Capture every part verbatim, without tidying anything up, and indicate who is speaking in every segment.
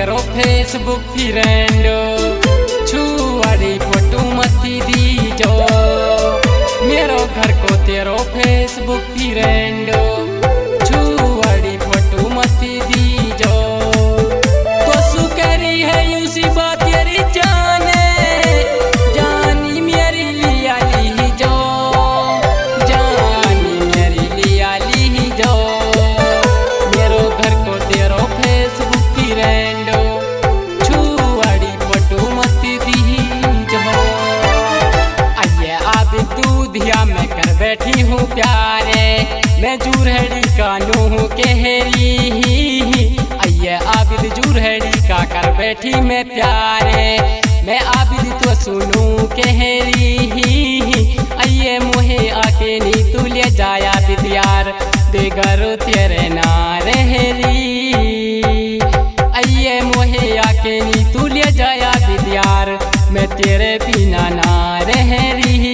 Speaker 1: तेरो Facebook friend छुआड़ी photo मती दी जो मेरो घर को तेरो फेसबुक फ्रेंड छुआड़ी फोटो मती दी जो तो सु करी है उसी बात तेरी जाने जानी मेरी लिया ली जो जानी मेरी लिया ली जो मेरो घर को तेरो फेसबुक फ्रेंड छुआड़ी फोटो मती दी जो आइए अब दूधिया में कर बैठी हूँ प्यारे मैं जूरहड़ी कानू हूँ केहरी आइए आबिद जूरहड़ी का कर बैठी मैं प्यारे मैं आबिद तो सुनू केहरी आइए मुहे आके नी तू ले जाया बिदियार देगर तेरे नारहरी आइए मुहे आके नी तू ले जाया बिदियार मैं तेरे बिना ना रहरी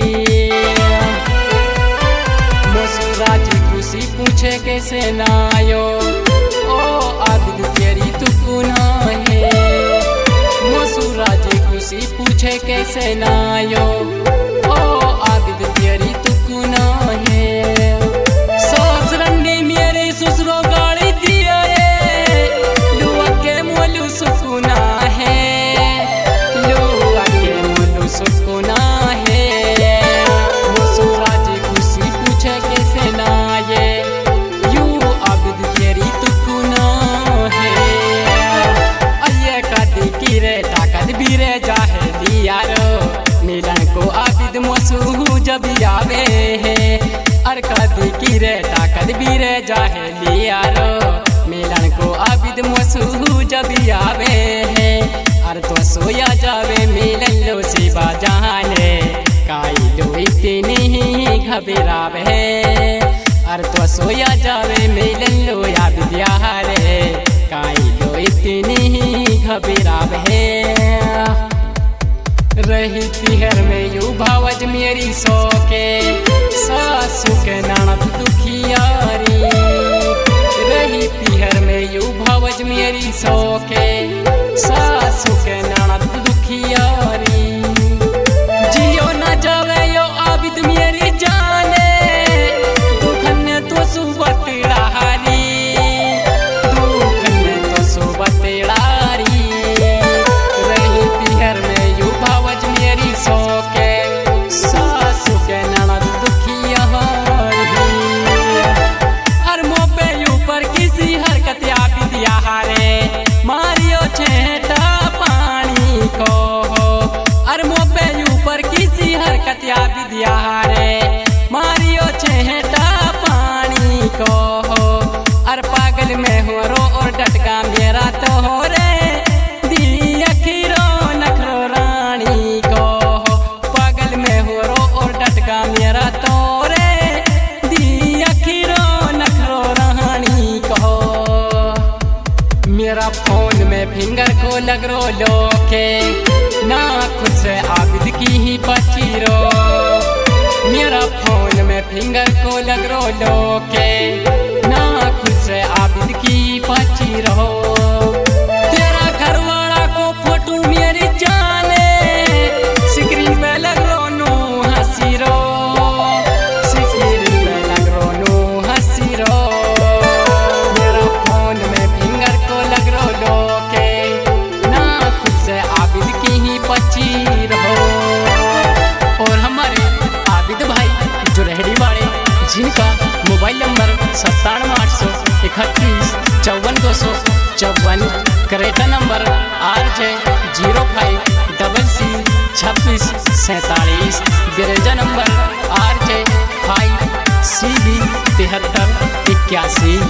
Speaker 1: राजी खुशी पूछे कैसे नायो ओ आबिद तेरी तू गुना है मसूरा जी खुशी पूछे कैसे नायो ओ आबिद तेरी तू गुना है सास रंडी मेरे ससुरो गाड़ी दिया है लुआ के मोलू सुकुना है लुआ के मोलू सुकुना है मसूरा जी खुशी पूछे कैसे नाये यू आबिद तेरी तू गुना है आइए कदी की रे ताकत भी रे जाहे दियारो मिलन को आबिद मसू जब आवे है अर कदी की रे ताकत भी रे जाहे लियारो मिलन को आबिद मसू जब आवे है अर तो सोया जावे मिलन लो सिवा जाने काई लो इतनी घबरावे अर तो सोया जावे मिलन लो आबिद यारे काई लो इतनी घबरावे रही तिहर में यू भावज मेरी सोके सासू के ननद दुखियारी रही तिहर में यू भावज मेरी सोके सासू के ननद दुखियारी जियो न जावे यो आबिद मेरी जाने दुखन तो सुबह तेड़ारी दुखन तो सुबह तेड़ारी रही तिहर में यू भावज मेरी सोके सासू के ननद दुखियारी हर मोपे ऊपर किसी हरकत आबिद यारे मारियो छेटा पानी को अर मोपे ऊपर किसी हरकत आबिद यारे मारियो छेटा पानी को अर पागल में हो रो और डटका मेरा तो हो रे दी अखीरो नखरो रानी को पागल में हो रो और डटका मेरा तो रे दी अखीरो नखरो रानी को मेरा फोन में फिंगर को लग रो लोके ना खुद से आबिद की ही बची रो मेरा फोन में फिंगर को लग रो लोके ना खुद से आबिद की बची रो तेरा घर वाला को फोटो मेरी जाने स्क्रीन पे लग रो नो हंसी रो स्क्रीन पे लग रो नो हंसी रो मेरा फोन में फिंगर को लग रो लोके ना खुद से आबिद की ही बची रहो और हमारे आबिद भाई जूरहड़ी वाले जिनका मोबाइल नंबर सत्तानवे आठ सौ इकतीस चौवन दो सौ चौवन Creta number R J zero five double C छब्बीस सैंतालीस बिरेजा number R J five C B तिहत्तर इक्यासी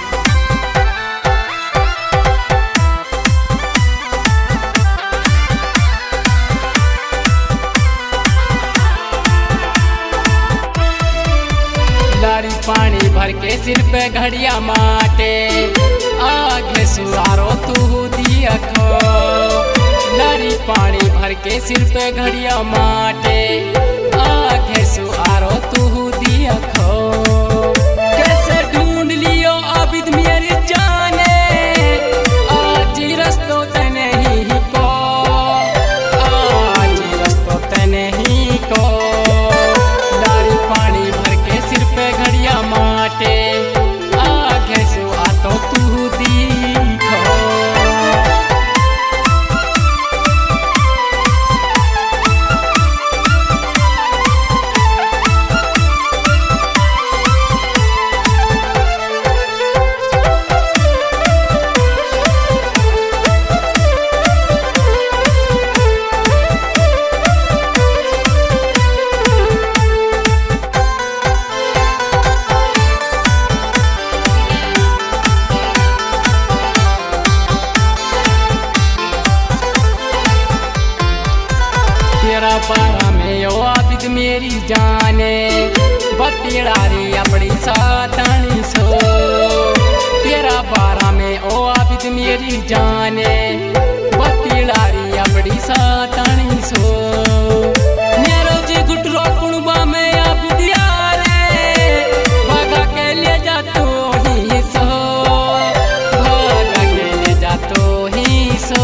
Speaker 1: लारी पानी भर के सिर पे घड़िया माटे आगे सुहारो तू दिया खो लारी पानी भर के सिर पे घड़िया माटे आगे सुहारो तू दिया खो कैसे ढूंढ लियो आबिद मेरी जाने आज रस बारा में ओ आबिद मेरी जाने बतीड़ारी अपनी सातनी सो तेरा बारा में ओ आबिद मेरी जाने बतीड़ारी अपनी सातनी सो मेरो जी गुटरो कुणबा में आबिद यारे भागा के ले जा तो ही सो भागा के ले जा तो ही सो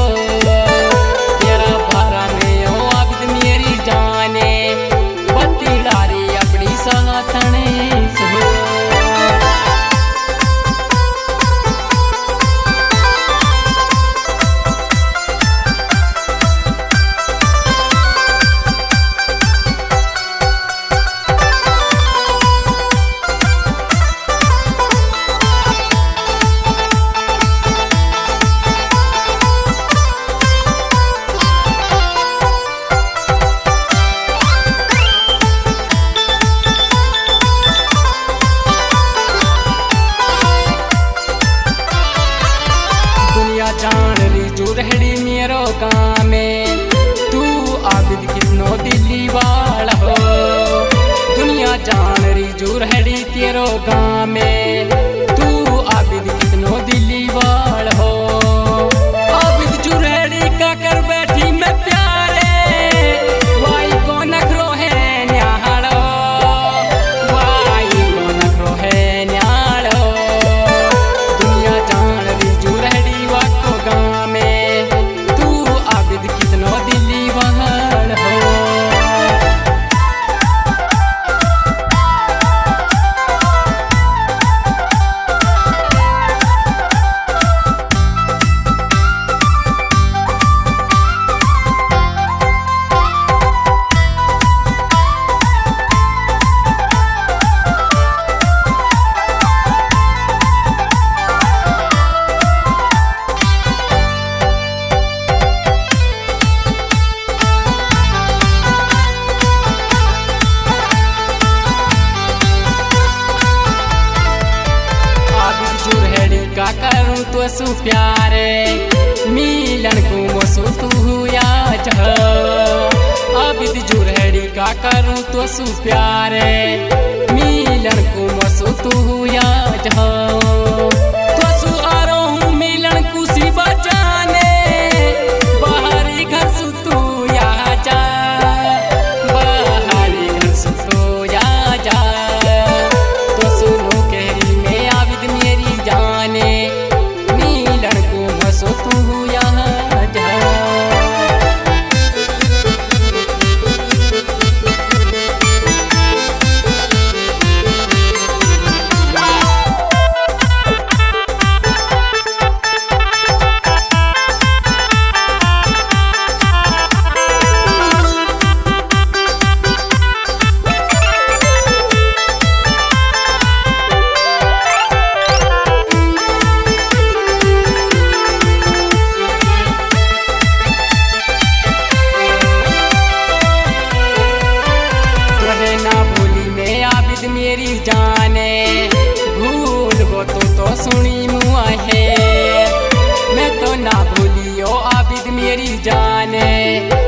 Speaker 1: जान री जुरहड़ी मेरो गाँव में तू आबिद कितनो दिल्ली वाला हो दुनिया जान री जुरहड़ी तेरो गाँव में तू आबिद कितनो दिल्ली वाला हो आबिद जुरहड़ी का कर बैठी मैं प्यारे वाई को नखरो है न्याड़ो वाई को नखरो है न्याड़ो दुनिया जान री जुरहड़ी गाँव में तू आबिद कितनो दिल्ली वाला हो का करूं तो सु प्यारे मिलन को मसु तू या जह आबिद जुरहड़ी का करूं तो सु प्यारे मिलन को मसु तू या जह तो सु आरो हूं मिलन कुसी बचाने बाहरी घर सु तू या जा बाहरी घर सु तू या जा तो सुनो कहरी में आबिद मेरी जाने मिलन को मसो तू यहाँ जा मेरी जाने भूल गो तो तो सुनी मुआ है मैं तो ना भूलियो आबिद मेरी जाने।